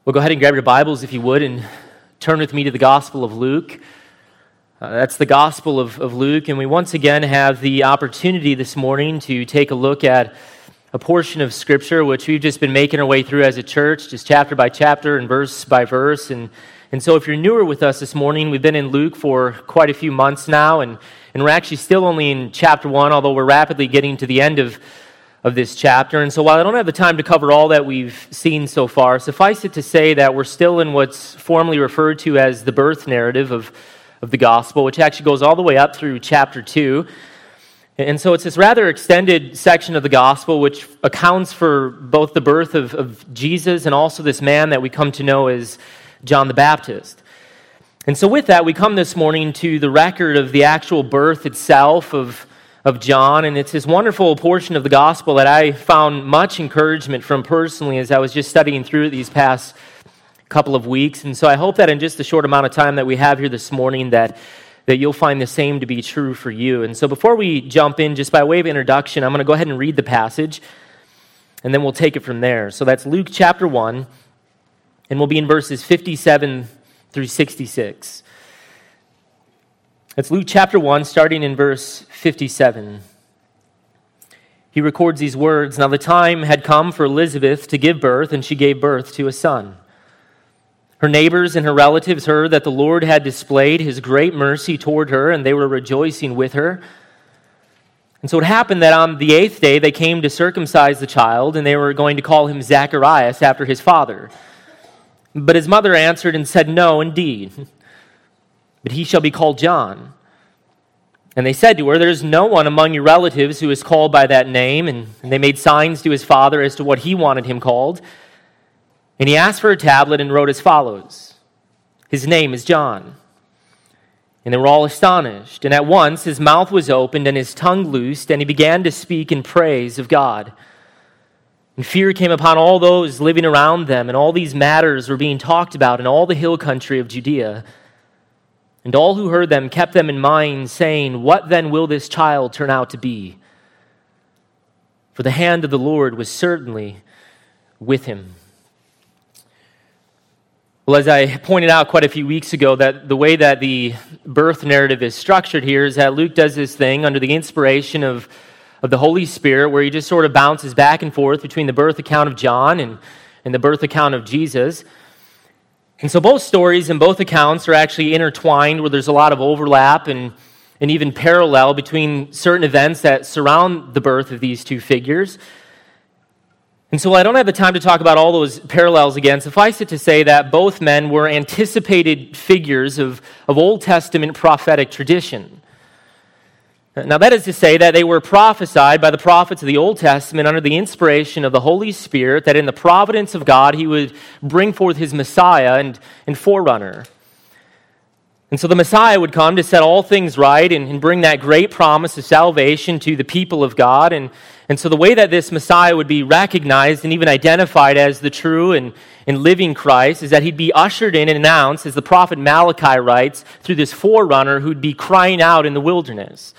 Well, go ahead and grab your Bibles, if you would, and turn with me to the Gospel of Luke. That's the Gospel of Luke, and we once again have the opportunity this morning to take a look at a portion of Scripture which we've just been making our way through as a church, just chapter by chapter and verse by verse. And so if you're newer with us this morning, we've been in Luke for quite a few months now, and we're actually still only in chapter 1, although we're rapidly getting to the end of this chapter. And so while I don't have the time to cover all that we've seen so far, suffice it to say that we're still in what's formally referred to as the birth narrative of the gospel, which actually goes all the way up through chapter 2. And so it's this rather extended section of the gospel which accounts for both the birth of Jesus and also this man that we come to know as John the Baptist. And so with that, we come this morning to the record of the actual birth itself of John, and it's this wonderful portion of the gospel that I found much encouragement from personally as I was just studying through it these past couple of weeks. And so I hope that in just the short amount of time that we have here this morning that you'll find the same to be true for you. And so before we jump in, just by way of introduction, I'm going to go ahead and read the passage, and then we'll take it from there. So that's Luke chapter 1, and we'll be in verses 57 through 66. It's Luke chapter 1, starting in verse 57. He records these words, "Now the time had come for Elizabeth to give birth, and she gave birth to a son. Her neighbors and her relatives heard that the Lord had displayed his great mercy toward her, and they were rejoicing with her. And so it happened that on the 8th day they came to circumcise the child, and they were going to call him Zacharias after his father. But his mother answered and said, 'No, indeed, but he shall be called John.' And they said to her, 'There is no one among your relatives who is called by that name.' And they made signs to his father as to what he wanted him called. And he asked for a tablet and wrote as follows, 'His name is John.' And they were all astonished. And at once his mouth was opened and his tongue loosed, and he began to speak in praise of God. And fear came upon all those living around them, and all these matters were being talked about in all the hill country of Judea. And all who heard them kept them in mind, saying, 'What then will this child turn out to be?' For the hand of the Lord was certainly with him." Well, as I pointed out quite a few weeks ago, that the way that the birth narrative is structured here is that Luke does this thing under the inspiration of the Holy Spirit, where he just sort of bounces back and forth between the birth account of John and the birth account of Jesus. And so both stories and both accounts are actually intertwined, where there's a lot of overlap and even parallel between certain events that surround the birth of these two figures. And so while I don't have the time to talk about all those parallels again, suffice it to say that both men were anticipated figures of Old Testament prophetic tradition. Now that is to say that they were prophesied by the prophets of the Old Testament under the inspiration of the Holy Spirit, that in the providence of God he would bring forth his Messiah and forerunner. And so the Messiah would come to set all things right and bring that great promise of salvation to the people of God. And so the way that this Messiah would be recognized and even identified as the true and living Christ is that he'd be ushered in and announced, as the prophet Malachi writes, through this forerunner who'd be crying out in the wilderness.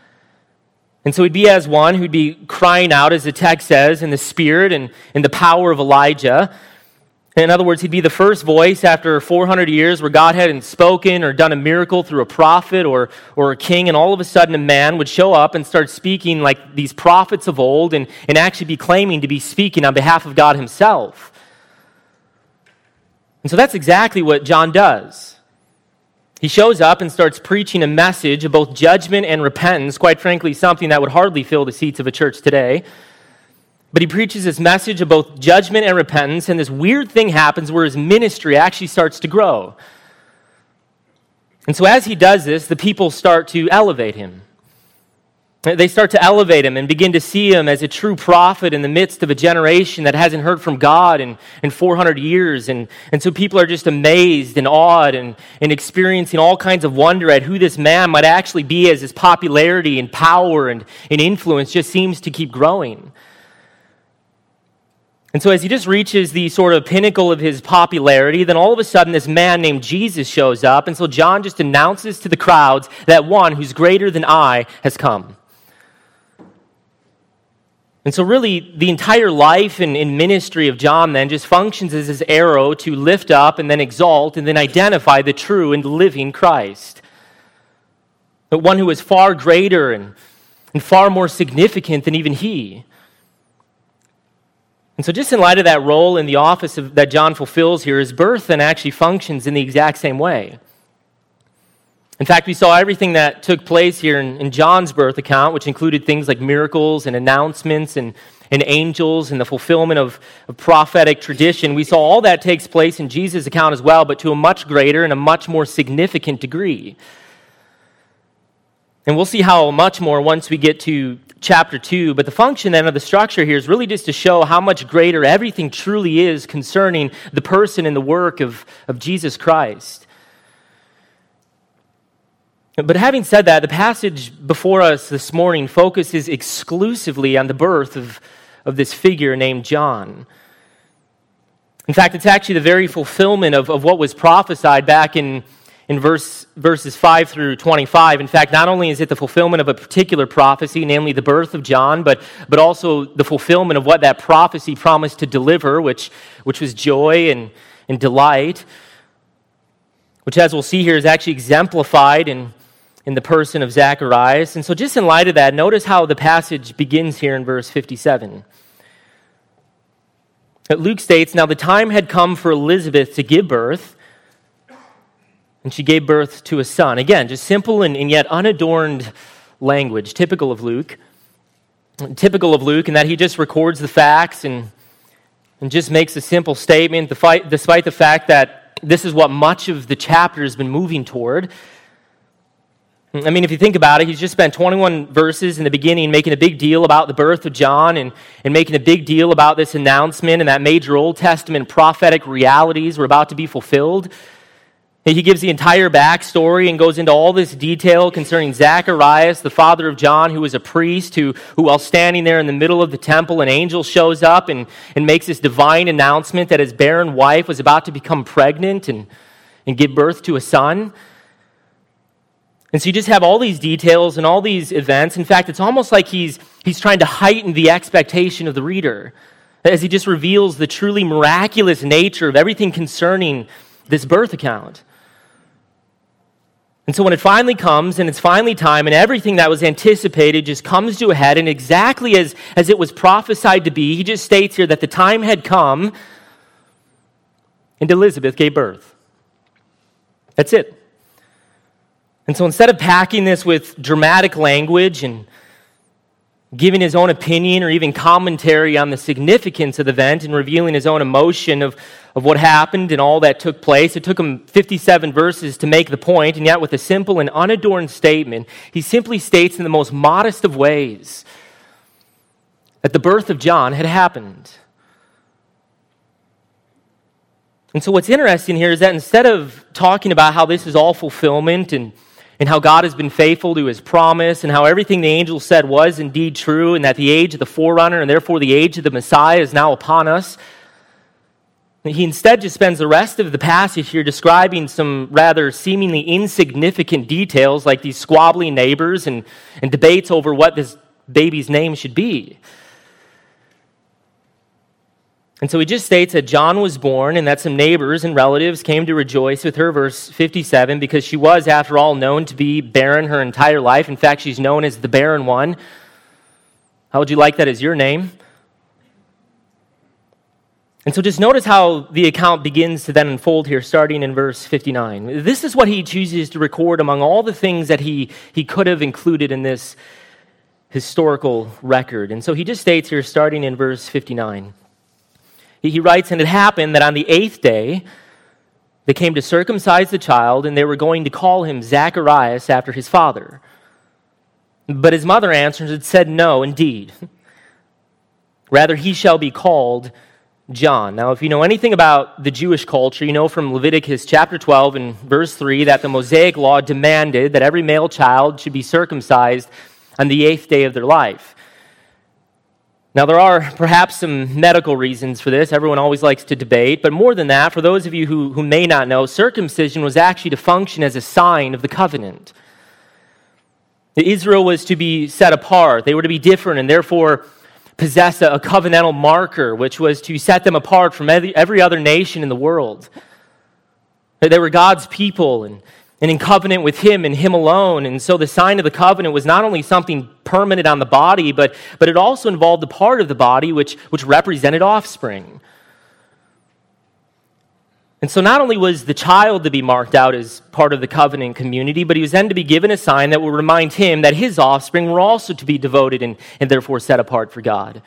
And so he'd be as one who'd be crying out, as the text says, in the spirit and in the power of Elijah. In other words, he'd be the first voice after 400 years where God hadn't spoken or done a miracle through a prophet or a king, and all of a sudden a man would show up and start speaking like these prophets of old and actually be claiming to be speaking on behalf of God himself. And so that's exactly what John does. He shows up and starts preaching a message of both judgment and repentance, quite frankly, something that would hardly fill the seats of a church today. But he preaches this message of both judgment and repentance, and this weird thing happens where his ministry actually starts to grow. And so as he does this, the people start to elevate him. They start to elevate him and begin to see him as a true prophet in the midst of a generation that hasn't heard from God in 400 years. And so people are just amazed and awed and experiencing all kinds of wonder at who this man might actually be, as his popularity and power and influence just seems to keep growing. And so as he just reaches the sort of pinnacle of his popularity, then all of a sudden this man named Jesus shows up. And so John just announces to the crowds that one who's greater than I has come. And so really, the entire life and ministry of John then just functions as this arrow to lift up and then exalt and then identify the true and living Christ. The one who is far greater and far more significant than even he. And so just in light of that role in the office that John fulfills here, his birth then actually functions in the exact same way. In fact, we saw everything that took place here in John's birth account, which included things like miracles and announcements and angels and the fulfillment of prophetic tradition. We saw all that takes place in Jesus' account as well, but to a much greater and a much more significant degree. And we'll see how much more once we get to chapter 2. But the function then of the structure here is really just to show how much greater everything truly is concerning the person and the work of Jesus Christ. But having said that, the passage before us this morning focuses exclusively on the birth of this figure named John. In fact, it's actually the very fulfillment of what was prophesied back in verses 5 through 25. In fact, not only is it the fulfillment of a particular prophecy, namely the birth of John, but also the fulfillment of what that prophecy promised to deliver, which was joy and delight, which, as we'll see here, is actually exemplified in the person of Zacharias. And so just in light of that, notice how the passage begins here in verse 57. Luke states, "Now the time had come for Elizabeth to give birth, and she gave birth to a son." Again, just simple and yet unadorned language, typical of Luke. Typical of Luke in that he just records the facts and just makes a simple statement, despite the fact that this is what much of the chapter has been moving toward. I mean, if you think about it, he's just spent 21 verses in the beginning making a big deal about the birth of John and making a big deal about this announcement and that major Old Testament prophetic realities were about to be fulfilled. He gives the entire backstory and goes into all this detail concerning Zacharias, the father of John, who was a priest, who while standing there in the middle of the temple, an angel shows up and makes this divine announcement that his barren wife was about to become pregnant and give birth to a son. And so you just have all these details and all these events. In fact, it's almost like he's trying to heighten the expectation of the reader as he just reveals the truly miraculous nature of everything concerning this birth account. And so when it finally comes, and it's finally time, and everything that was anticipated just comes to a head, and exactly as it was prophesied to be, he just states here that the time had come, and Elizabeth gave birth. That's it. And so instead of packing this with dramatic language and giving his own opinion or even commentary on the significance of the event and revealing his own emotion of what happened and all that took place, it took him 57 verses to make the point, and yet with a simple and unadorned statement, he simply states in the most modest of ways that the birth of John had happened. And so what's interesting here is that instead of talking about how this is all fulfillment and how God has been faithful to his promise and how everything the angel said was indeed true and that the age of the forerunner and therefore the age of the Messiah is now upon us, he instead just spends the rest of the passage here describing some rather seemingly insignificant details like these squabbling neighbors and debates over what this baby's name should be. And so he just states that John was born and that some neighbors and relatives came to rejoice with her, verse 57, because she was, after all, known to be barren her entire life. In fact, she's known as the barren one. How would you like that as your name? And so just notice how the account begins to then unfold here, starting in verse 59. This is what he chooses to record among all the things that he could have included in this historical record. And so he just states here, starting in verse 59. He writes, "And it happened that on the 8th day they came to circumcise the child, and they were going to call him Zacharias after his father. But his mother answered and said, 'No, indeed. Rather, he shall be called John.'" Now, if you know anything about the Jewish culture, you know from Leviticus chapter 12 and verse 3 that the Mosaic law demanded that every male child should be circumcised on the 8th day of their life. Now, there are perhaps some medical reasons for this. Everyone always likes to debate. But more than that, for those of you who may not know, circumcision was actually to function as a sign of the covenant. Israel was to be set apart. They were to be different, and therefore possess a covenantal marker, which was to set them apart from every other nation in the world. They were God's people and in covenant with Him and Him alone. And so the sign of the covenant was not only something permanent on the body, but it also involved the part of the body which represented offspring. And so not only was the child to be marked out as part of the covenant community, but he was then to be given a sign that would remind him that his offspring were also to be devoted and therefore set apart for God.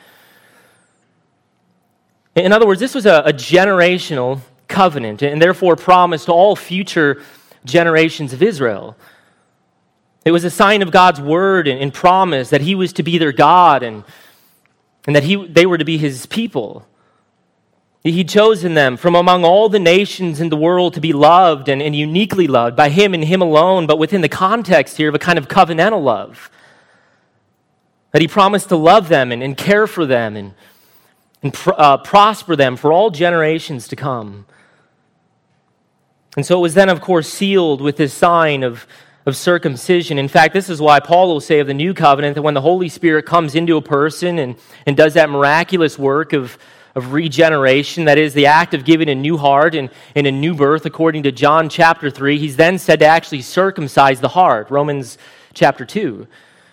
In other words, this was a generational covenant and therefore promised to all future generations of Israel. It was a sign of God's word and promise that He was to be their God and that they were to be His people. He'd chosen them from among all the nations in the world to be loved and uniquely loved by Him and Him alone, but within the context here of a kind of covenantal love. That He promised to love them and care for them and prosper them for all generations to come. And so it was then, of course, sealed with this sign of circumcision. In fact, this is why Paul will say of the new covenant that when the Holy Spirit comes into a person and does that miraculous work of regeneration, that is the act of giving a new heart and a new birth, according to John chapter 3, he's then said to actually circumcise the heart, Romans chapter 2.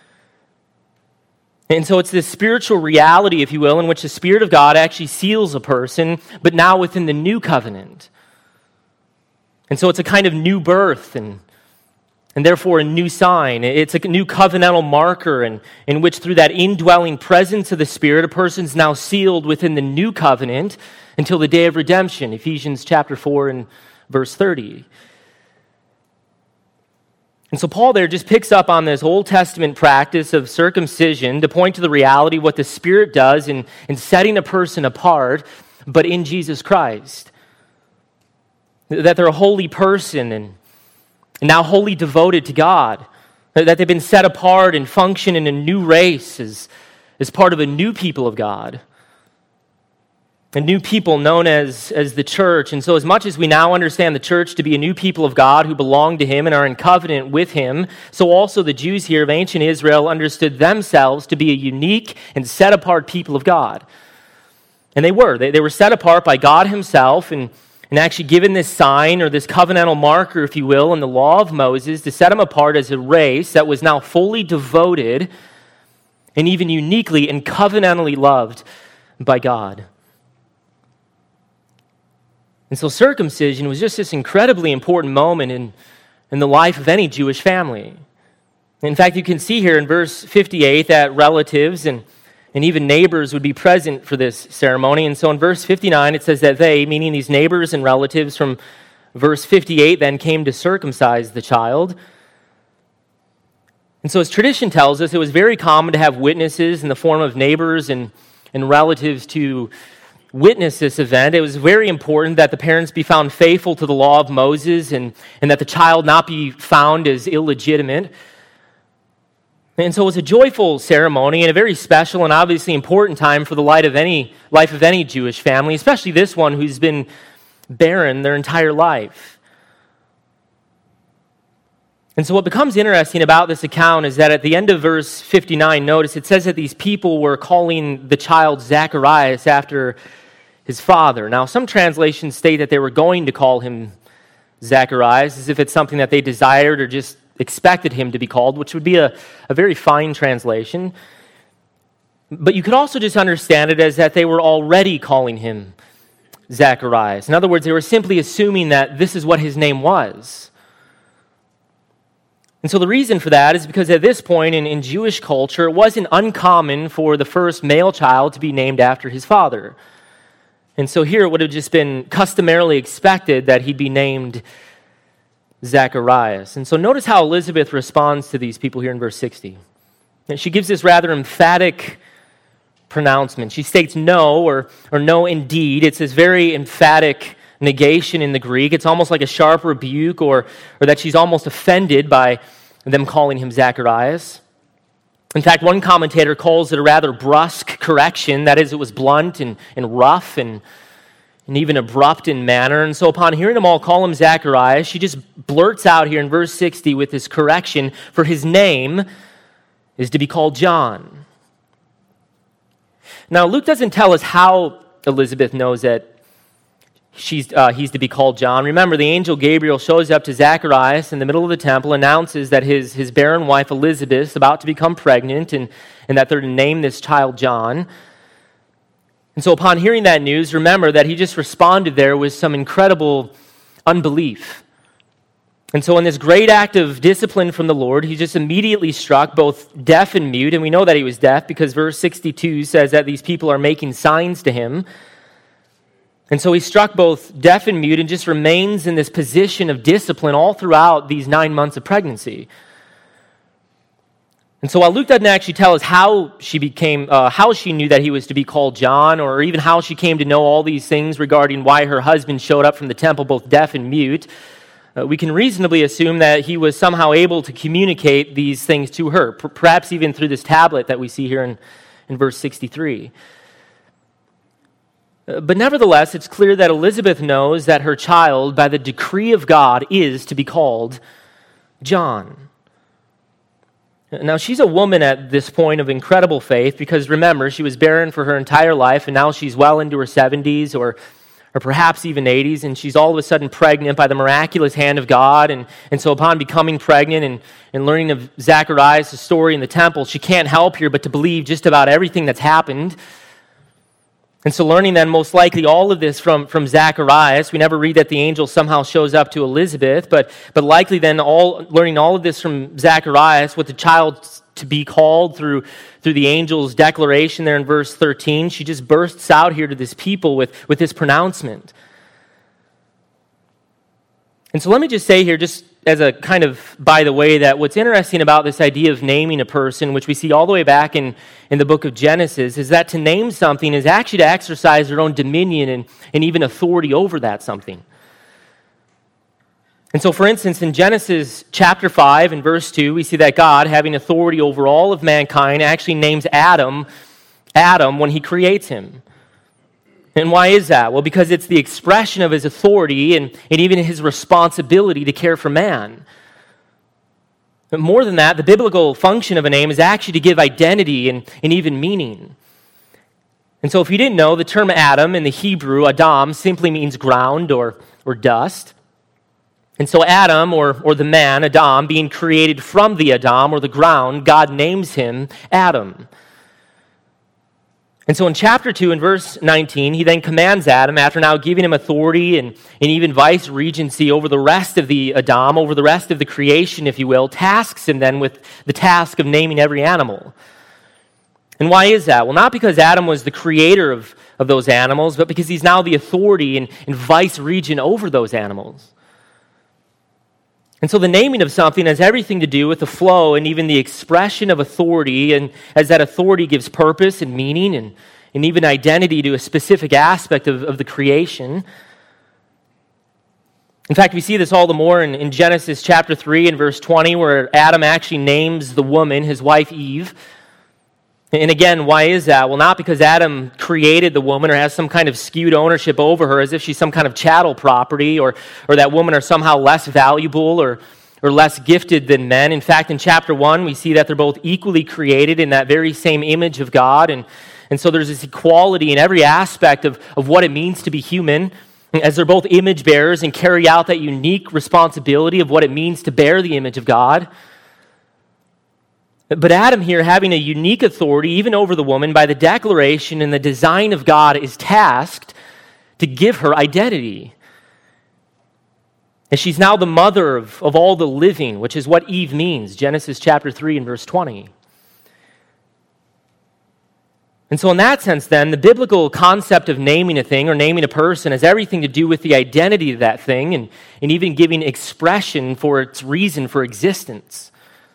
And so it's this spiritual reality, if you will, in which the Spirit of God actually seals a person, but now within the new covenant. And so it's a kind of new birth and therefore a new sign. It's a new covenantal marker in which through that indwelling presence of the Spirit, a person's now sealed within the new covenant until the day of redemption, Ephesians chapter 4 and verse 30. And so Paul there just picks up on this Old Testament practice of circumcision to point to the reality of what the Spirit does in setting a person apart, but in Jesus Christ. That they're a holy person and now wholly devoted to God, that they've been set apart and function in a new race as part of a new people of God, a new people known as the church. And so as much as we now understand the church to be a new people of God who belong to Him and are in covenant with Him, so also the Jews here of ancient Israel understood themselves to be a unique and set apart people of God. And they were set apart by God Himself and actually given this sign or this covenantal marker, if you will, in the law of Moses to set them apart as a race that was now fully devoted and even uniquely and covenantally loved by God. And so circumcision was just this incredibly important moment in the life of any Jewish family. In fact, you can see here in verse 58 that relatives and even neighbors would be present for this ceremony. And so in verse 59, it says that they, meaning these neighbors and relatives from verse 58, then came to circumcise the child. And so as tradition tells us, it was very common to have witnesses in the form of neighbors and relatives to witness this event. It was very important that the parents be found faithful to the law of Moses and that the child not be found as illegitimate. And so it was a joyful ceremony and a very special and obviously important time for the life of any Jewish family, especially this one who's been barren their entire life. And so what becomes interesting about this account is that at the end of verse 59, notice it says that these people were calling the child Zacharias after his father. Now, some translations state that they were going to call him Zacharias as if it's something that they desired or just expected him to be called, which would be a very fine translation. But you could also just understand it as that they were already calling him Zacharias. In other words, they were simply assuming that this is what his name was. And so the reason for that is because at this point in Jewish culture, it wasn't uncommon for the first male child to be named after his father. And so here it would have just been customarily expected that he'd be named Zacharias. And so notice how Elizabeth responds to these people here in verse 60. And she gives this rather emphatic pronouncement. She states no or no indeed. It's this very emphatic negation in the Greek. It's almost like a sharp rebuke or that she's almost offended by them calling him Zacharias. In fact, one commentator calls it a rather brusque correction. That is, it was blunt and rough and even abrupt in manner. And so upon hearing them all call him Zacharias, she just blurts out here in verse 60 with this correction, for his name is to be called John. Now, Luke doesn't tell us how Elizabeth knows that he's to be called John. Remember, the angel Gabriel shows up to Zacharias in the middle of the temple, announces that his barren wife Elizabeth is about to become pregnant, and that they're to name this child John. And so upon hearing that news, remember that he just responded there with some incredible unbelief. And so in this great act of discipline from the Lord, he just immediately struck both deaf and mute. And we know that he was deaf because verse 62 says that these people are making signs to him. And so he struck both deaf and mute and just remains in this position of discipline all throughout these 9 months of pregnancy. And so while Luke doesn't actually tell us how she knew that he was to be called John, or even how she came to know all these things regarding why her husband showed up from the temple both deaf and mute, we can reasonably assume that he was somehow able to communicate these things to her, perhaps even through this tablet that we see here in verse 63. But nevertheless, it's clear that Elizabeth knows that her child, by the decree of God, is to be called John. Now, she's a woman at this point of incredible faith because, remember, she was barren for her entire life, and now she's well into her 70s or perhaps even 80s, and she's all of a sudden pregnant by the miraculous hand of God. And so upon becoming pregnant and learning of Zacharias' story in the temple, she can't help here but to believe just about everything that's happened. And so learning then most likely all of this from Zacharias, we never read that the angel somehow shows up to Elizabeth, but likely then learning all of this from Zacharias, what the child to be called through the angel's declaration there in verse 13, she just bursts out here to this people with this pronouncement. And so let me just say here, just as a kind of by the way, that what's interesting about this idea of naming a person, which we see all the way back in the book of Genesis, is that to name something is actually to exercise their own dominion and even authority over that something. And so, for instance, in Genesis chapter 5 and verse 2, we see that God, having authority over all of mankind, actually names Adam when he creates him. And why is that? Well, because it's the expression of his authority and even his responsibility to care for man. But more than that, the biblical function of a name is actually to give identity and even meaning. And so if you didn't know, the term Adam in the Hebrew, Adam, simply means ground or dust. And so Adam, or the man, Adam, being created from the Adam, or the ground, God names him Adam. And so in chapter 2, in verse 19, he then commands Adam, after now giving him authority and even vice-regency over the rest of the Adam, over the rest of the creation, if you will, tasks him then with the task of naming every animal. And why is that? Well, not because Adam was the creator of those animals, but because he's now the authority and vice-regent over those animals. And so the naming of something has everything to do with the flow and even the expression of authority, and as that authority gives purpose and meaning and even identity to a specific aspect of the creation. In fact, we see this all the more in Genesis chapter 3 and verse 20, where Adam actually names the woman, his wife Eve. And again, why is that? Well, not because Adam created the woman or has some kind of skewed ownership over her as if she's some kind of chattel property or that women are somehow less valuable or less gifted than men. In fact, in chapter 1, we see that they're both equally created in that very same image of God. And so there's this equality in every aspect of what it means to be human, as they're both image bearers and carry out that unique responsibility of what it means to bear the image of God. But Adam here, having a unique authority even over the woman by the declaration and the design of God, is tasked to give her identity. And she's now the mother of all the living, which is what Eve means, Genesis chapter 3 and verse 20. And so in that sense then, the biblical concept of naming a thing or naming a person has everything to do with the identity of that thing and even giving expression for its reason for existence.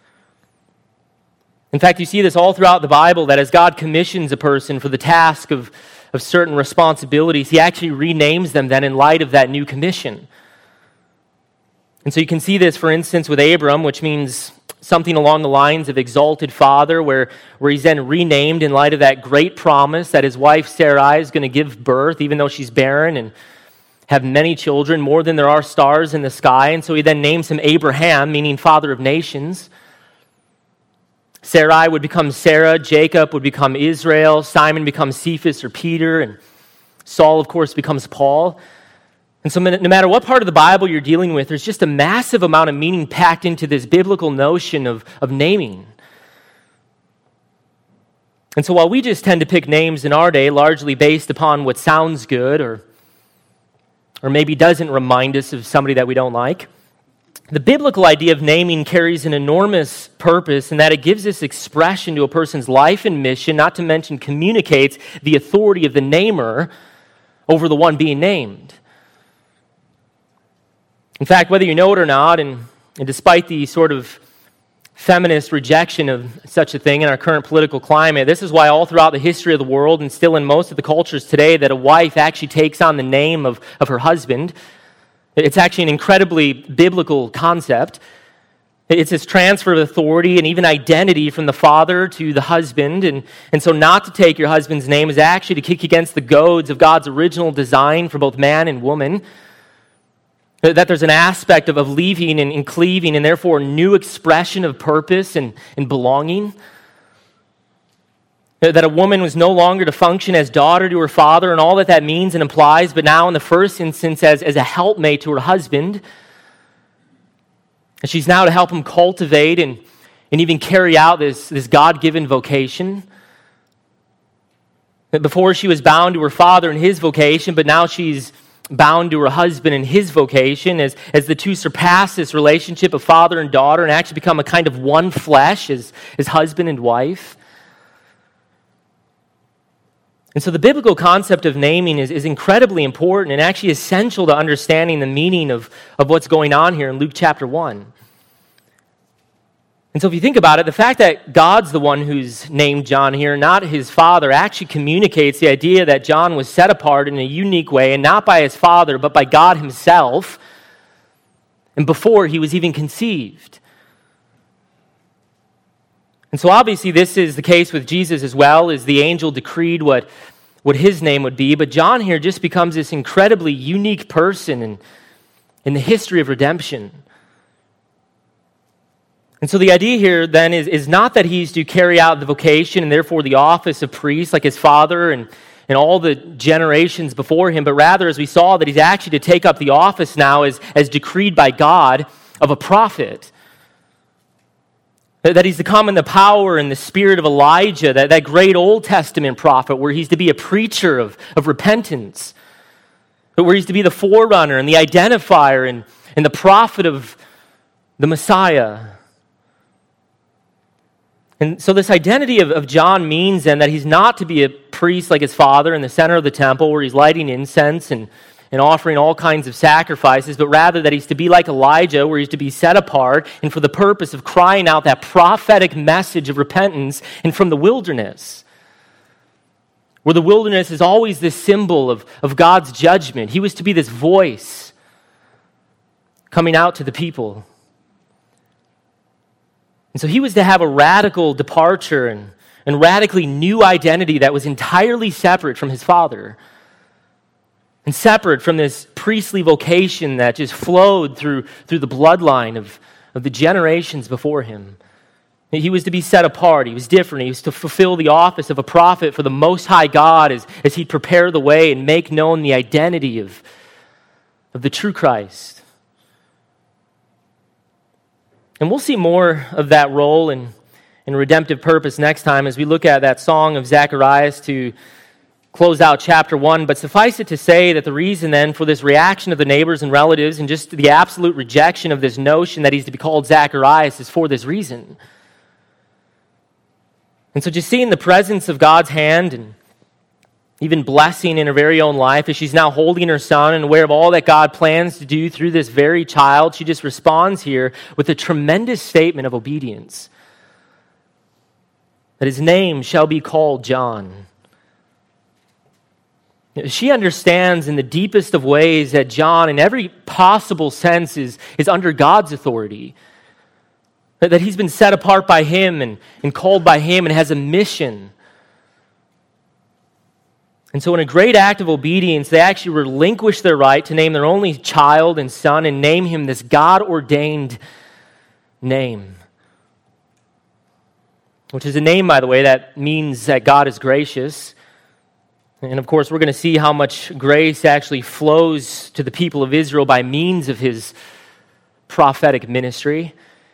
In fact, you see this all throughout the Bible, that as God commissions a person for the task of certain responsibilities, he actually renames them then in light of that new commission. And so you can see this, for instance, with Abram, which means something along the lines of exalted father, where he's then renamed in light of that great promise that his wife Sarai is going to give birth, even though she's barren, and have many children, more than there are stars in the sky. And so he then names him Abraham, meaning father of nations. Sarai would become Sarah, Jacob would become Israel, Simon becomes Cephas or Peter, and Saul, of course, becomes Paul. And so no matter what part of the Bible you're dealing with, there's just a massive amount of meaning packed into this biblical notion of naming. And so while we just tend to pick names in our day largely based upon what sounds good or maybe doesn't remind us of somebody that we don't like, the biblical idea of naming carries an enormous purpose in that it gives us expression to a person's life and mission, not to mention communicates the authority of the namer over the one being named. In fact, whether you know it or not, and despite the sort of feminist rejection of such a thing in our current political climate, this is why all throughout the history of the world and still in most of the cultures today that a wife actually takes on the name of her husband. It's actually an incredibly biblical concept. It's this transfer of authority and even identity from the father to the husband. And so not to take your husband's name is actually to kick against the goads of God's original design for both man and woman. That there's an aspect of leaving and cleaving and therefore new expression of purpose and belonging. That a woman was no longer to function as daughter to her father and all that means and implies, but now in the first instance as a helpmate to her husband. And she's now to help him cultivate and even carry out this God-given vocation. That before she was bound to her father and his vocation, but now she's bound to her husband and his vocation as the two surpass this relationship of father and daughter and actually become a kind of one flesh as husband and wife. And so the biblical concept of naming is incredibly important and actually essential to understanding the meaning of what's going on here in Luke chapter 1. And so if you think about it, the fact that God's the one who's named John here, not his father, actually communicates the idea that John was set apart in a unique way, and not by his father, but by God himself, and before he was even conceived. And so obviously this is the case with Jesus as well, as the angel decreed what his name would be, but John here just becomes this incredibly unique person in the history of redemption. And so the idea here then is not that he's to carry out the vocation and therefore the office of priest like his father and all the generations before him, but rather, as we saw, that he's actually to take up the office now as decreed by God of a prophet. That he's to come in the power and the spirit of Elijah, that great Old Testament prophet, where he's to be a preacher of repentance, where he's to be the forerunner and the identifier and the prophet of the Messiah. And so this identity of John means then that he's not to be a priest like his father in the center of the temple where he's lighting incense and offering all kinds of sacrifices, but rather that he's to be like Elijah where he's to be set apart and for the purpose of crying out that prophetic message of repentance and from the wilderness. Where the wilderness is always this symbol of God's judgment. He was to be this voice coming out to the people. And so he was to have a radical departure and radically new identity that was entirely separate from his father and separate from this priestly vocation that just flowed through the bloodline of the generations before him. He was to be set apart. He was different. He was to fulfill the office of a prophet for the Most High God as he'd prepare the way and make known the identity of the true Christ. And we'll see more of that role and redemptive purpose next time as we look at that song of Zacharias to close out chapter 1. But suffice it to say that the reason then for this reaction of the neighbors and relatives and just the absolute rejection of this notion that he's to be called Zacharias is for this reason. And so just seeing the presence of God's hand and even blessing in her very own life as she's now holding her son and aware of all that God plans to do through this very child, she just responds here with a tremendous statement of obedience. That his name shall be called John. She understands in the deepest of ways that John, in every possible sense, is under God's authority. That he's been set apart by him and called by him and has a mission. And so in a great act of obedience, they actually relinquish their right to name their only child and son and name him this God-ordained name. which is a name, by the way, that means that God is gracious. And of course, we're going to see how much grace actually flows to the people of Israel by means of his prophetic ministry.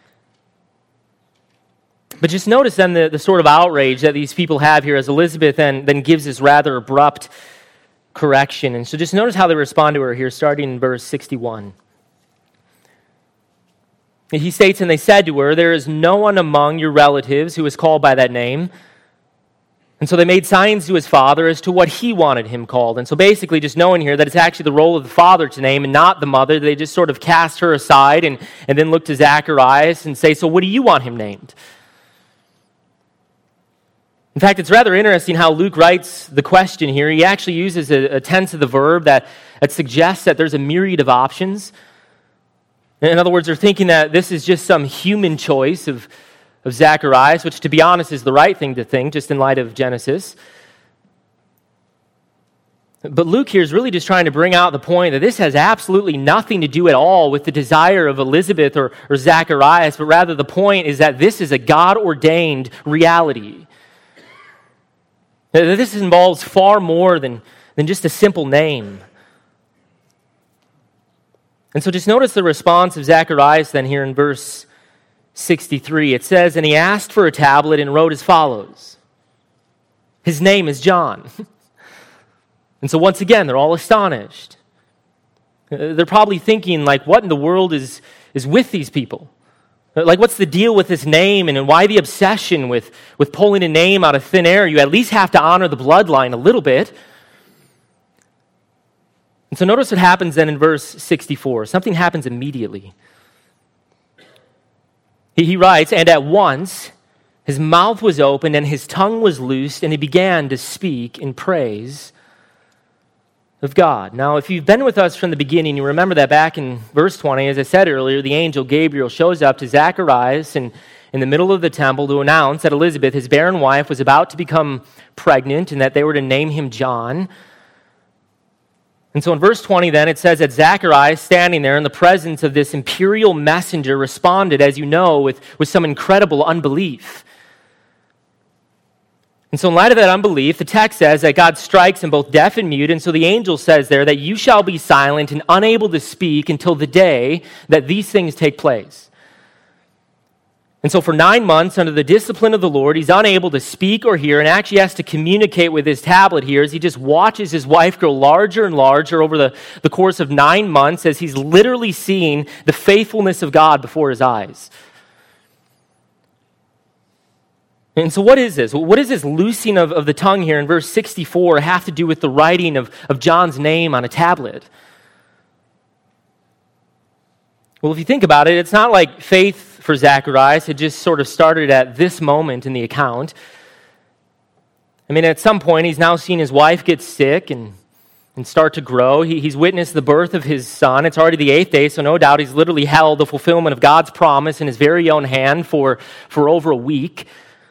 But just notice then the sort of outrage that these people have here as Elizabeth then gives this rather abrupt correction. And so just notice how they respond to her here, starting in verse 61. He states, "And they said to her, 'There is no one among your relatives who is called by that name.' And so they made signs to his father as to what he wanted him called." And so basically just knowing here that it's actually the role of the father to name and not the mother, they just sort of cast her aside and then look to Zacharias and say, "So what do you want him named?" In fact, it's rather interesting how Luke writes the question here. He actually uses a tense of the verb that suggests that there's a myriad of options. In other words, they're thinking that this is just some human choice of Zacharias, which to be honest is the right thing to think, just in light of Genesis. But Luke here is really just trying to bring out the point that this has absolutely nothing to do at all with the desire of Elizabeth or Zacharias, but rather the point is that this is a God-ordained reality. This involves far more than just a simple name. And so just notice the response of Zacharias then here in verse 63. It says, "And he asked for a tablet and wrote as follows. His name is John." And so once again, they're all astonished. They're probably thinking, like, what in the world is with these people? Like, what's the deal with this name, and why the obsession with pulling a name out of thin air? You at least have to honor the bloodline a little bit. And so notice what happens then in verse 64. Something happens immediately. He writes, "And at once his mouth was opened and his tongue was loosed, and he began to speak in praise of God." Now, if you've been with us from the beginning, you remember that back in verse 20, as I said earlier, the angel Gabriel shows up to Zacharias in the middle of the temple to announce that Elizabeth, his barren wife, was about to become pregnant and that they were to name him John. And so in verse 20 then, it says that Zacharias, standing there in the presence of this imperial messenger, responded, as you know, with some incredible unbelief. And so in light of that unbelief, the text says that God strikes him both deaf and mute, and so the angel says there that you shall be silent and unable to speak until the day that these things take place. And so for 9 months, under the discipline of the Lord, he's unable to speak or hear and actually has to communicate with his tablet here as he just watches his wife grow larger and larger over the course of 9 months as he's literally seeing the faithfulness of God before his eyes. And so what is this? What does this loosing of the tongue here in verse 64 have to do with the writing of John's name on a tablet? Well, if you think about it, it's not like faith for Zacharias had just sort of started at this moment in the account. I mean, at some point, he's now seen his wife get sick and start to grow. He's witnessed the birth of his son. It's already the 8th day, so no doubt he's literally held the fulfillment of God's promise in his very own hand for over a week.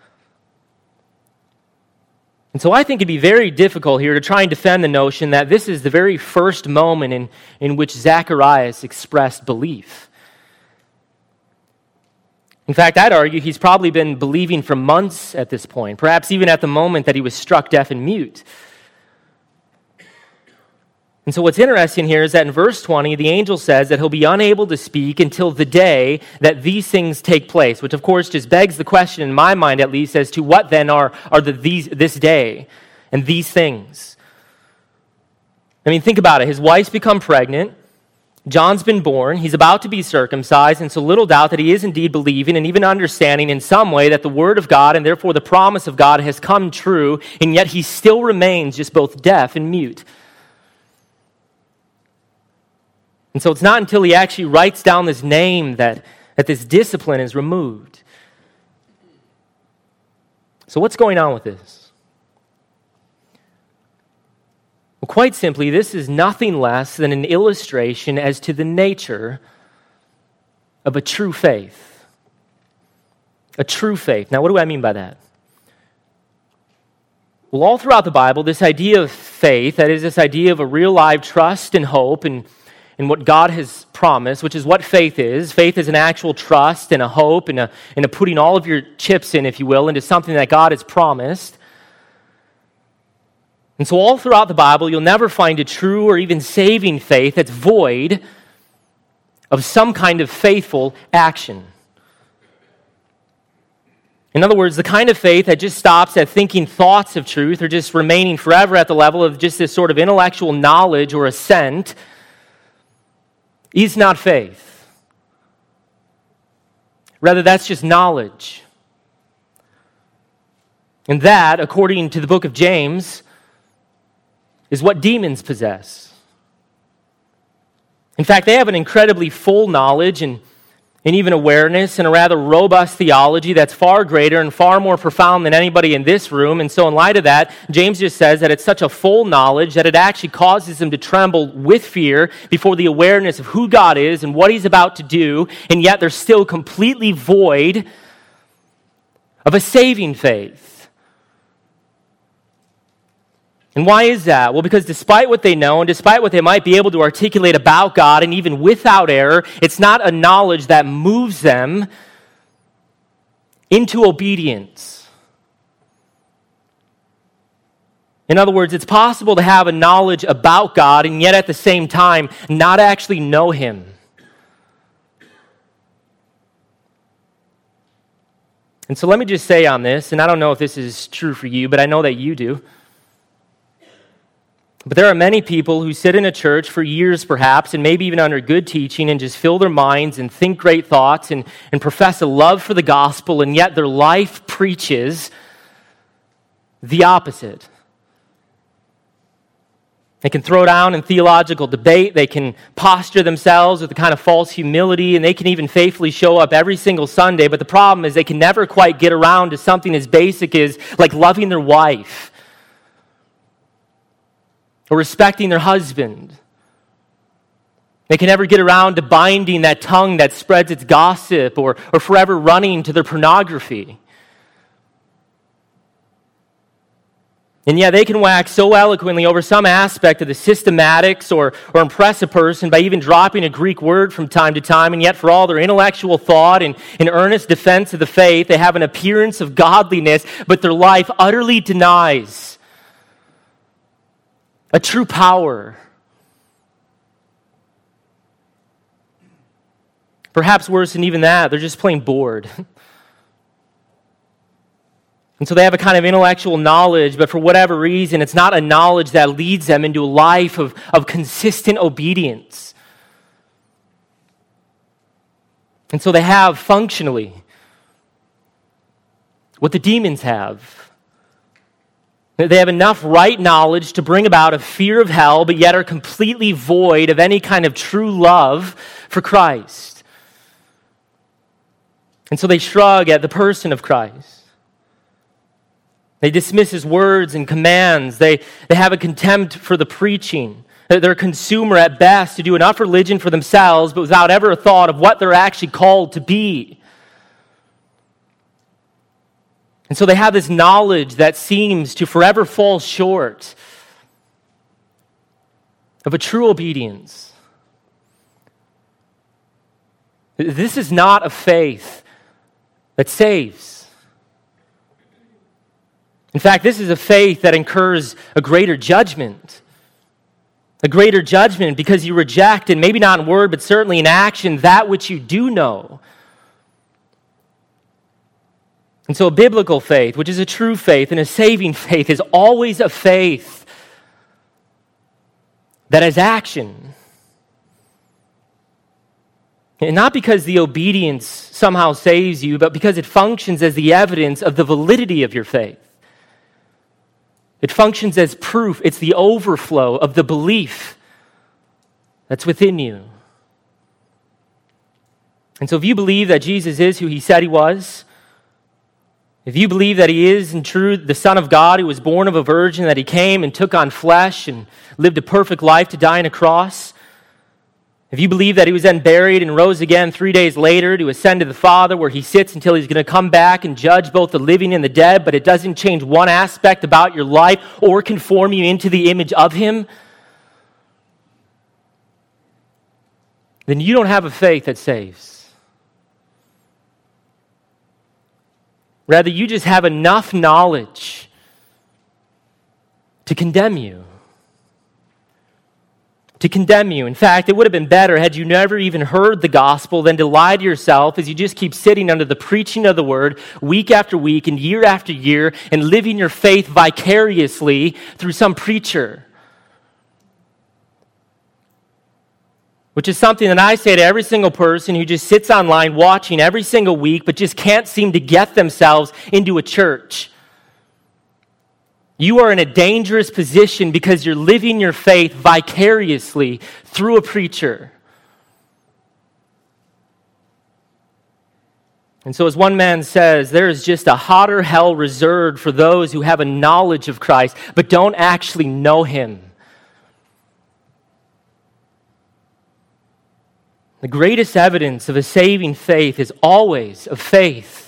And so I think it'd be very difficult here to try and defend the notion that this is the very first moment in which Zacharias expressed belief. In fact, I'd argue he's probably been believing for months at this point, perhaps even at the moment that he was struck deaf and mute. And so what's interesting here is that in verse 20, the angel says that he'll be unable to speak until the day that these things take place, which of course just begs the question, in my mind at least, as to what then are this day and these things. I mean, think about it. His wife's become pregnant. John's been born. He's about to be circumcised, and so little doubt that he is indeed believing and even understanding in some way that the word of God and therefore the promise of God has come true, and yet he still remains just both deaf and mute. And so it's not until he actually writes down this name that this discipline is removed. So what's going on with this? Well, quite simply, this is nothing less than an illustration as to the nature of a true faith. A true faith. Now, what do I mean by that? Well, all throughout the Bible, this idea of faith, that is, this idea of a real live trust and hope and in what God has promised, which is what faith is. Faith is an actual trust and a hope and a putting all of your chips in, if you will, into something that God has promised. And so all throughout the Bible, you'll never find a true or even saving faith that's void of some kind of faithful action. In other words, the kind of faith that just stops at thinking thoughts of truth or just remaining forever at the level of just this sort of intellectual knowledge or assent is not faith. Rather, that's just knowledge. And that, according to the book of James, is what demons possess. In fact, they have an incredibly full knowledge and even awareness and a rather robust theology that's far greater and far more profound than anybody in this room. And so in light of that, James just says that it's such a full knowledge that it actually causes them to tremble with fear before the awareness of who God is and what he's about to do, and yet they're still completely void of a saving faith. And why is that? Well, because despite what they know and despite what they might be able to articulate about God, and even without error, it's not a knowledge that moves them into obedience. In other words, it's possible to have a knowledge about God and yet at the same time not actually know him. And so let me just say on this, and I don't know if this is true for you, but I know that you do. But there are many people who sit in a church for years perhaps, and maybe even under good teaching, and just fill their minds and think great thoughts and profess a love for the gospel, and yet their life preaches the opposite. They can throw down in theological debate, they can posture themselves with a kind of false humility, and they can even faithfully show up every single Sunday, but the problem is they can never quite get around to something as basic as like loving their wife, or respecting their husband. They can never get around to binding that tongue that spreads its gossip or forever running to their pornography. And yet they can wax so eloquently over some aspect of the systematics or impress a person by even dropping a Greek word from time to time, and yet for all their intellectual thought and earnest defense of the faith, they have an appearance of godliness, but their life utterly denies a true power. Perhaps worse than even that, they're just plain bored. And so they have a kind of intellectual knowledge, but for whatever reason, it's not a knowledge that leads them into a life of consistent obedience. And so they have functionally what the demons have. They have enough right knowledge to bring about a fear of hell, but yet are completely void of any kind of true love for Christ. And so they shrug at the person of Christ. They dismiss his words and commands. They have a contempt for the preaching. They're a consumer at best to do enough religion for themselves, but without ever a thought of what they're actually called to be. And so they have this knowledge that seems to forever fall short of a true obedience. This is not a faith that saves. In fact, this is a faith that incurs a greater judgment. A greater judgment because you reject, and maybe not in word, but certainly in action, that which you do know. And so a biblical faith, which is a true faith and a saving faith, is always a faith that has action. And not because the obedience somehow saves you, but because it functions as the evidence of the validity of your faith. It functions as proof. It's the overflow of the belief that's within you. And so if you believe that Jesus is who he said he was, if you believe that he is in truth the Son of God who was born of a virgin, that he came and took on flesh and lived a perfect life to die on a cross, if you believe that he was then buried and rose again 3 days later to ascend to the Father where he sits until he's going to come back and judge both the living and the dead, but it doesn't change one aspect about your life or conform you into the image of him, then you don't have a faith that saves. Rather, you just have enough knowledge to condemn you. To condemn you. In fact, it would have been better had you never even heard the gospel than to lie to yourself as you just keep sitting under the preaching of the word week after week and year after year and living your faith vicariously through some preacher. Which is something that I say to every single person who just sits online watching every single week but just can't seem to get themselves into a church. You are in a dangerous position because you're living your faith vicariously through a preacher. And so as one man says, there is just a hotter hell reserved for those who have a knowledge of Christ but don't actually know him. The greatest evidence of a saving faith is always a faith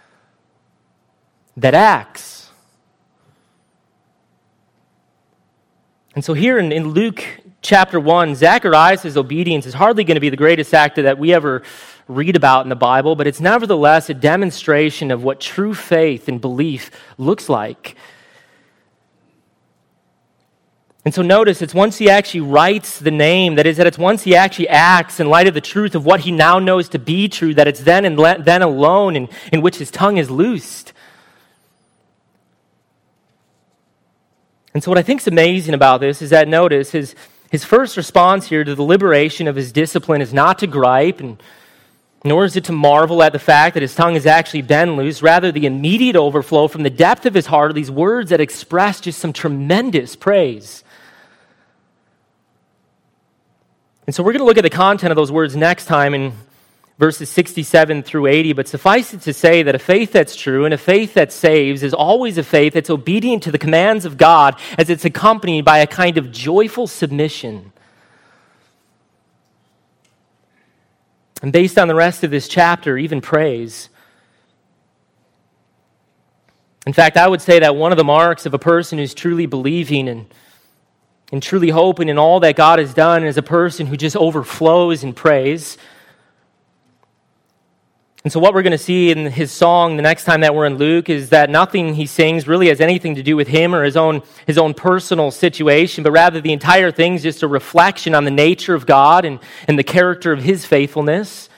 that acts. And so here in Luke chapter 1, Zacharias' obedience is hardly going to be the greatest act that we ever read about in the Bible, but it's nevertheless a demonstration of what true faith and belief looks like. And so notice, it's once he actually writes the name, that is, that it's once he actually acts in light of the truth of what he now knows to be true, that it's then and then alone in which his tongue is loosed. And so what I think is amazing about this is that, notice, his first response here to the liberation of his discipline is not to gripe, and nor is it to marvel at the fact that his tongue has actually been loose. Rather, the immediate overflow from the depth of his heart are these words that express just some tremendous praise. And so we're going to look at the content of those words next time in verses 67 through 80, but suffice it to say that a faith that's true and a faith that saves is always a faith that's obedient to the commands of God as it's accompanied by a kind of joyful submission. And based on the rest of this chapter, even praise. In fact, I would say that one of the marks of a person who's truly believing and truly hoping in all that God has done is a person who just overflows in praise. And so what we're going to see in his song the next time that we're in Luke is that nothing he sings really has anything to do with him or his own personal situation, but rather the entire thing is just a reflection on the nature of God and the character of his faithfulness.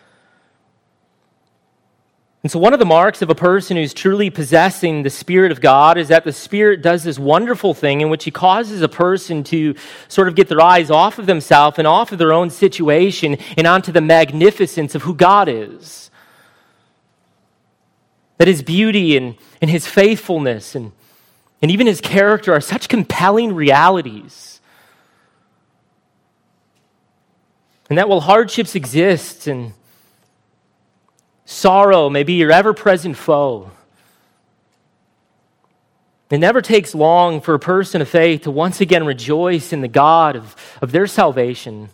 And so one of the marks of a person who's truly possessing the Spirit of God is that the Spirit does this wonderful thing in which he causes a person to sort of get their eyes off of themselves and off of their own situation and onto the magnificence of who God is. That his beauty and his faithfulness and even his character are such compelling realities. And that while hardships exist and sorrow may be your ever-present foe, it never takes long for a person of faith to once again rejoice in the God of their salvation.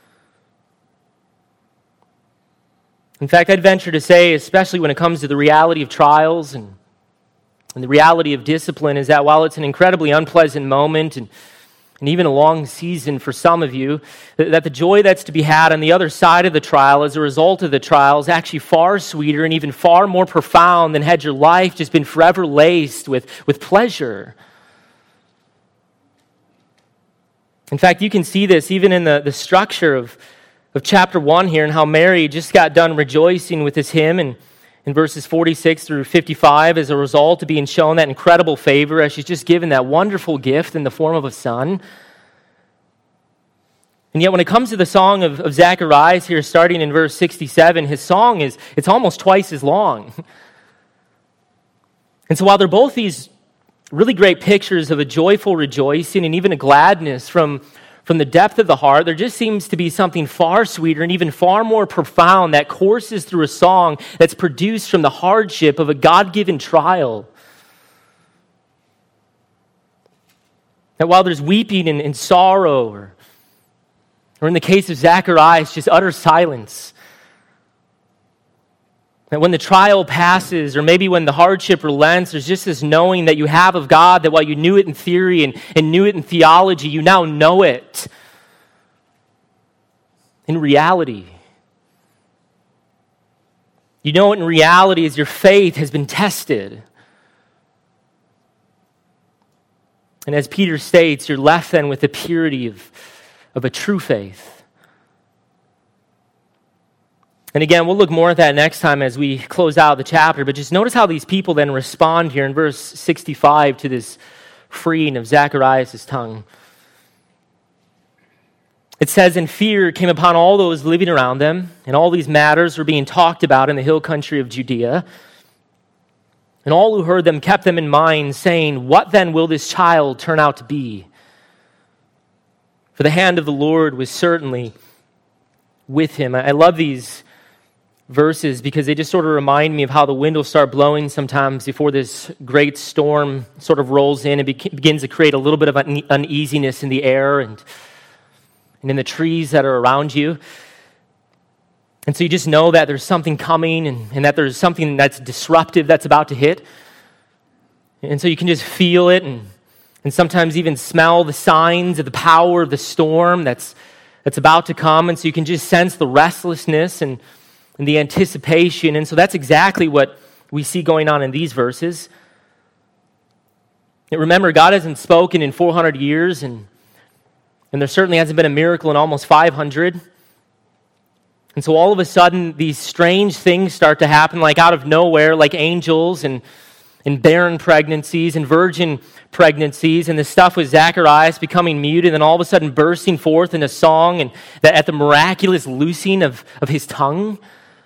In fact, I'd venture to say, especially when it comes to the reality of trials and the reality of discipline, is that while it's an incredibly unpleasant moment and even a long season for some of you, that the joy that's to be had on the other side of the trial as a result of the trial is actually far sweeter and even far more profound than had your life just been forever laced with pleasure. In fact, you can see this even in the structure of chapter 1 here and how Mary just got done rejoicing with this hymn in verses 46 through 55 as a result of being shown that incredible favor as she's just given that wonderful gift in the form of a son. And yet when it comes to the song of Zacharias here starting in verse 67, his song it's almost twice as long. And so while they're both these really great pictures of a joyful rejoicing and even a gladness from the depth of the heart, there just seems to be something far sweeter and even far more profound that courses through a song that's produced from the hardship of a God-given trial. That while there's weeping and sorrow, or in the case of Zacharias, just utter silence, that when the trial passes, or maybe when the hardship relents, there's just this knowing that you have of God, that while you knew it in theory and knew it in theology, you now know it. in reality. You know it in reality as your faith has been tested. And as Peter states, you're left then with the purity of a true faith. And again, we'll look more at that next time as we close out the chapter, but just notice how these people then respond here in verse 65 to this freeing of Zacharias' tongue. It says, "And fear came upon all those living around them, and all these matters were being talked about in the hill country of Judea. And all who heard them kept them in mind, saying, 'What then will this child turn out to be?' For the hand of the Lord was certainly with him." I love these verses because they just sort of remind me of how the wind will start blowing sometimes before this great storm sort of rolls in and begins to create a little bit of uneasiness in the air and in the trees that are around you. And so you just know that there's something coming and that there's something that's disruptive that's about to hit. And so you can just feel it and sometimes even smell the signs of the power of the storm that's about to come. And so you can just sense the restlessness and the anticipation. And so that's exactly what we see going on in these verses. And remember, God hasn't spoken in 400 years, and there certainly hasn't been a miracle in almost 500. And so all of a sudden, these strange things start to happen like out of nowhere, like angels and barren pregnancies and virgin pregnancies, and the stuff with Zacharias becoming mute and then all of a sudden bursting forth in a song, and that at the miraculous loosing of his tongue.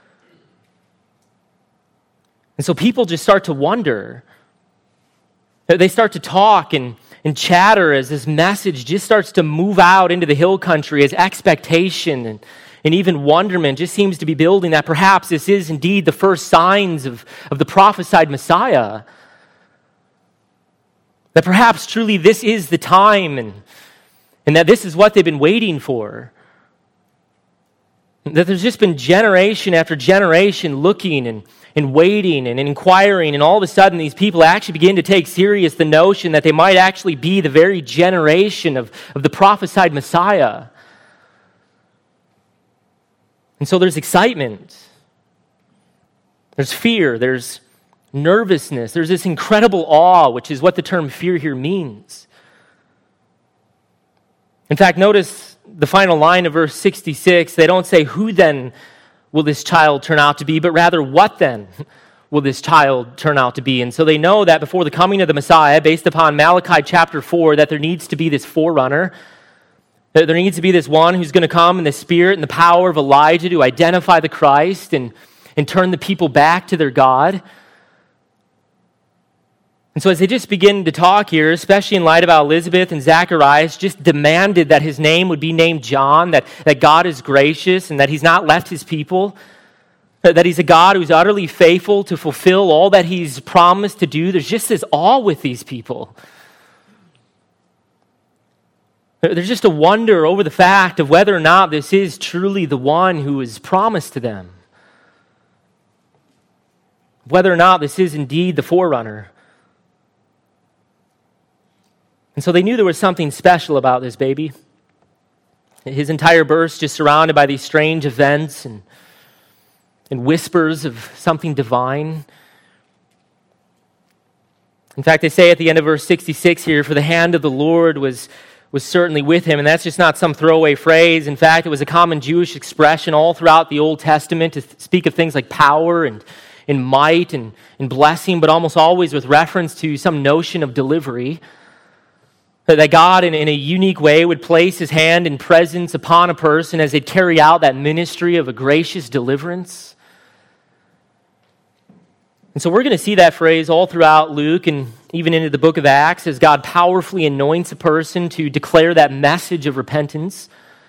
And so people just start to wonder. They start to talk and chatter as this message just starts to move out into the hill country as expectation and even wonderment just seems to be building that perhaps this is indeed the first signs of the prophesied Messiah. That perhaps truly this is the time and that this is what they've been waiting for. That there's just been generation after generation looking and waiting and inquiring, and all of a sudden these people actually begin to take serious the notion that they might actually be the very generation of the prophesied Messiah. And so there's excitement, there's fear, there's nervousness, there's this incredible awe, which is what the term fear here means. In fact, notice the final line of verse 66, they don't say, "Who then will this child turn out to be?" but rather, "What then will this child turn out to be?" And so they know that before the coming of the Messiah, based upon Malachi chapter 4, that there needs to be this forerunner. There needs to be this one who's going to come in the spirit and the power of Elijah to identify the Christ and turn the people back to their God. And so as they just begin to talk here, especially in light of how Elizabeth and Zacharias just demanded that his name would be named John, that God is gracious and that he's not left his people, that he's a God who's utterly faithful to fulfill all that he's promised to do, there's just this awe with these people. There's just a wonder over the fact of whether or not this is truly the one who is promised to them. Whether or not this is indeed the forerunner. And so they knew there was something special about this baby. His entire birth just surrounded by these strange events and whispers of something divine. In fact, they say at the end of verse 66 here, "For the hand of the Lord was certainly with him." And that's just not some throwaway phrase. In fact, it was a common Jewish expression all throughout the Old Testament to speak of things like power and might and blessing, but almost always with reference to some notion of delivery. That God, in a unique way, would place his hand and presence upon a person as they carry out that ministry of a gracious deliverance. And so we're going to see that phrase all throughout Luke and even into the book of Acts as God powerfully anoints a person to declare that message of repentance.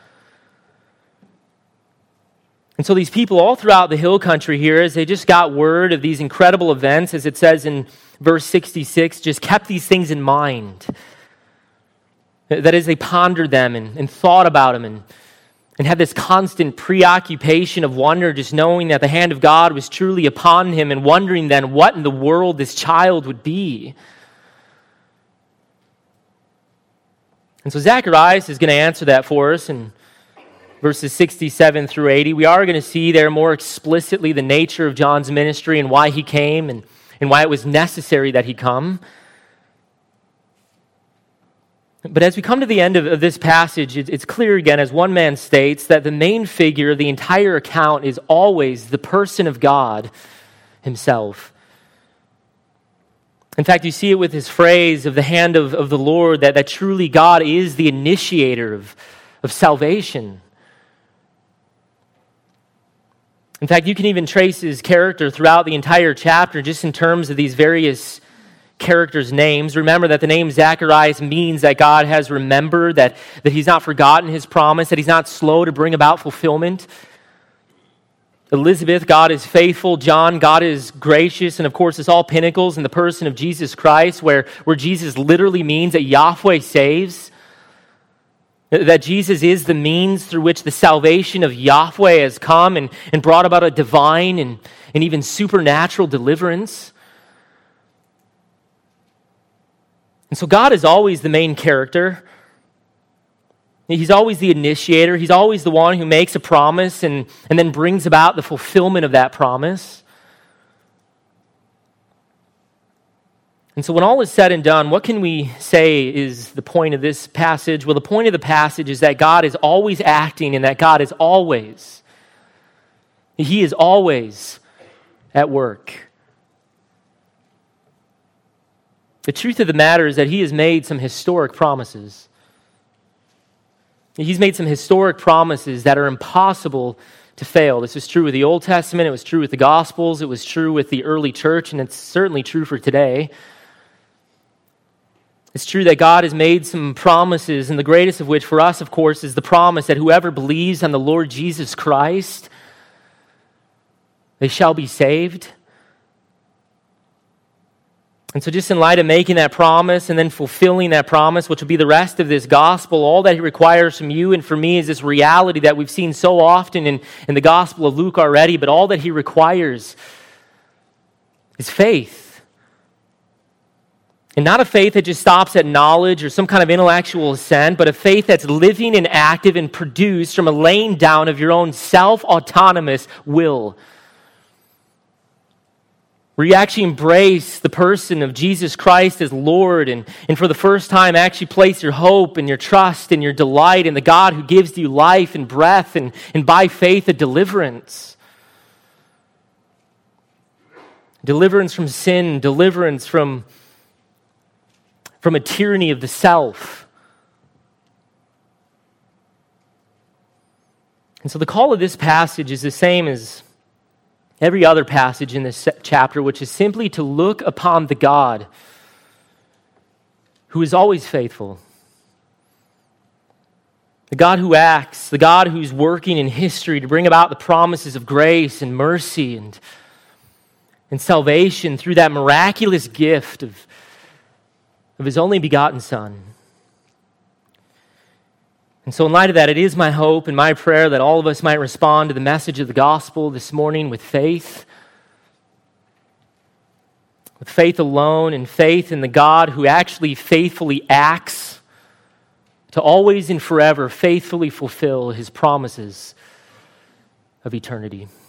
And so these people all throughout the hill country here, as they just got word of these incredible events, as it says in verse 66, just kept these things in mind. That is, they pondered them and thought about them and had this constant preoccupation of wonder, just knowing that the hand of God was truly upon him and wondering then what in the world this child would be. And so Zacharias is going to answer that for us. And verses 67 through 80, we are going to see there more explicitly the nature of John's ministry and why he came and why it was necessary that he come. But as we come to the end of this passage, it's clear again, as one man states, that the main figure of the entire account is always the person of God himself. In fact, you see it with his phrase of the hand of the Lord, that truly God is the initiator of salvation. In fact, you can even trace his character throughout the entire chapter just in terms of these various characters' names. Remember that the name Zacharias means that God has remembered, that he's not forgotten his promise, that he's not slow to bring about fulfillment. Elizabeth, God is faithful. John, God is gracious. And of course, it's all pinnacles in the person of Jesus Christ, where Jesus literally means that Yahweh saves. That Jesus is the means through which the salvation of Yahweh has come and brought about a divine and even supernatural deliverance. And so God is always the main character. He's always the initiator. He's always the one who makes a promise and then brings about the fulfillment of that promise. And so when all is said and done, what can we say is the point of this passage? Well, the point of the passage is that God is always acting and that God is always, He is always at work. The truth of the matter is that He has made some historic promises. He's made some historic promises that are impossible to fail. This was true with the Old Testament, it was true with the Gospels, it was true with the early church, and it's certainly true for today. It's true that God has made some promises, and the greatest of which for us, of course, is the promise that whoever believes on the Lord Jesus Christ, they shall be saved. And so just in light of making that promise and then fulfilling that promise, which will be the rest of this gospel, all that He requires from you and from me is this reality that we've seen so often in the Gospel of Luke already, but all that He requires is faith. And not a faith that just stops at knowledge or some kind of intellectual assent, but a faith that's living and active and produced from a laying down of your own self-autonomous will. Where you actually embrace the person of Jesus Christ as Lord and for the first time actually place your hope and your trust and your delight in the God who gives you life and breath and by faith a deliverance. Deliverance from sin, deliverance from a tyranny of the self. And so the call of this passage is the same as every other passage in this chapter, which is simply to look upon the God who is always faithful. The God who acts, the God who's working in history to bring about the promises of grace and mercy and salvation through that miraculous gift of His only begotten Son. And so in light of that, it is my hope and my prayer that all of us might respond to the message of the gospel this morning with faith alone, and faith in the God who actually faithfully acts to always and forever faithfully fulfill His promises of eternity.